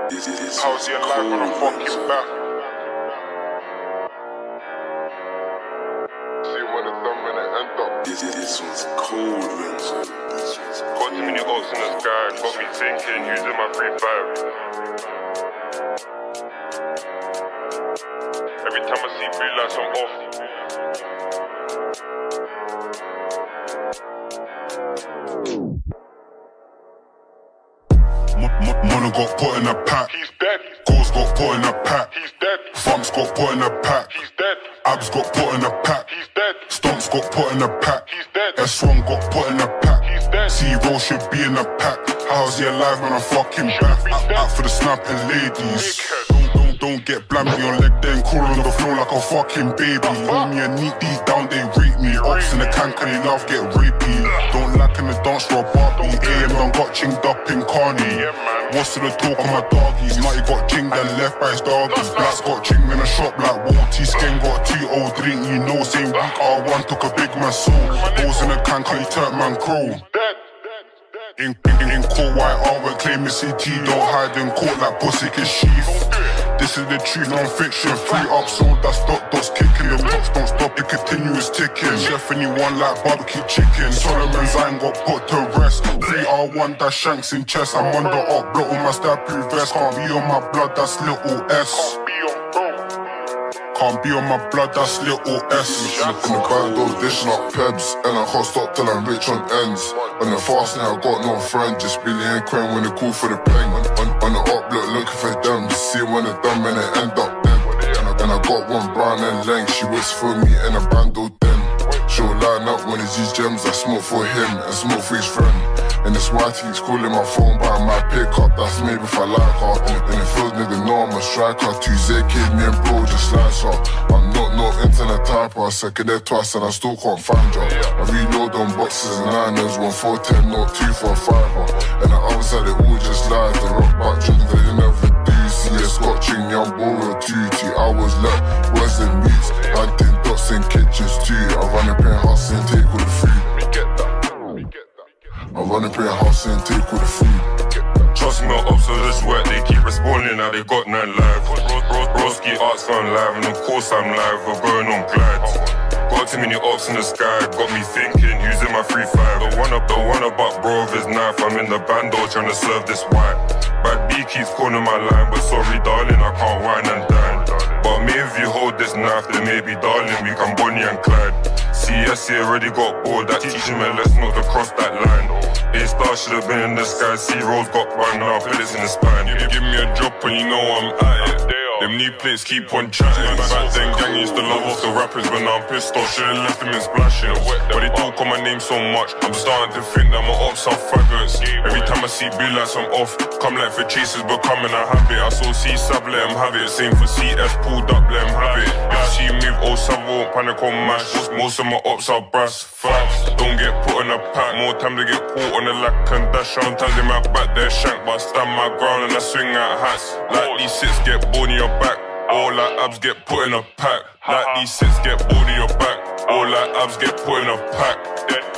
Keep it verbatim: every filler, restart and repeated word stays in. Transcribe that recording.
How's your life on a fucking back? See what it's done when it end up. This, this one's cold, Renzo. This one's cold. Got too many ops in the sky, got me thinking, using my free five. Every time I see blue lights, I'm off. Mono got put in a pack. He's dead. Goals got put in a pack. He's dead. Thumps got put in a pack. He's dead. Abs got put in a pack. He's dead. Stomps got put in a pack. He's dead. S one got put in a pack. He's dead. C-Roll should be in a pack. How's he alive when I'm fucking back? Out, out for the snapping ladies. Don't, don't, don't get blammy on leg then crawl on the floor like a fucking baby. Hold me and neat deep down, they rate me. Ops in the can, can they love get rapey? Don't lack in the dance for a Barbie. A M done got chinged up in Carney. What's to the talk of my doggies? Matty got chinged and left by his doggies. Blacks got chinged in a shop like Walty. Skin got two old drink, you know. Same week R one took a big man soul. Balls in the can, can you turn man crow? In, in, in court, white armor, claim it's C T. Don't hide in court like pussy is sheath. This is the truth, non-fiction. Free up, sold that stock, dots kicking. The clocks don't stop, it continuous ticking. Chef anyone like barbecue chicken. Solomon's ain't got put to rest. three R one, that shanks in chest. I'm under up, block on my stab through vest. Can't be on my blood, that's little S. Can't be on my blood, that's little S. In the band, those dishing up pebs. And I can't stop till I'm rich on ends. On the fast now, I got no friend. Just Billy and Quen when they call for the peng. On, on, on the up, look, looking for them. See when they're done, and they end up dead. And I, and I got one brown and length. She waits for me in a bando then. She'll line up when it's these gems. I smoke for him and smoke for his friend. And this white he's calling my phone by my pickup. That's maybe if I like her. And it feels nigga know I'm a striker. Two Z K, me and bro just slice her. I'm not no internet typer. I second there twice and I still can't find her. I reload on boxes and liners. One four ten, not two for a fiver. And the other side they all just lies. The rock back drums that you never do. See a scotching young boy two. Two hours left. Where's the meats? Hunting dots in kitchens too. I run a penthouse and take all the food. I run up in a house and take all the food. Trust me, ops of this work, they keep responding, now they got nine live. Broski arts gone live, and of course I'm live, we're going on glides. Got too many ops in the sky, got me thinking, using my free five. The one up, the one about bro of his knife, I'm in the bando trying to serve this white. Bad B keeps calling my line, but sorry darling, I can't whine and dine. But me if you hold this knife, then maybe darling, we can Bonnie and Clyde. C S C already got bored, that teaching me let's not to cross that line. A-Star should have been in the sky, C-Rolls got burned, now bullets in the spine. Give, give me a drop when you know I'm at it. Them new plates keep on chatting. Back then gang used to love off the rappers, but now I'm pissed off, should've left them in splashing. But they talk on my name so much, I'm starting to think that my ops are faggots. Every time I see blue lights I'm off, come like for chasers becoming a habit. I saw C-Sab, let him have it, same for C S, pulled up, let him have it. If she move, oh Sav won't panic on mash. Most of my ops are brass, facts. Don't get put in a pack, more time to get caught on the lack and dash. Sometimes they might back their shank, but I stand my ground and I swing out hats. Like these six get bored in your back, all like abs get put in a pack. Like these six get bored in your back, all like abs get put in a pack.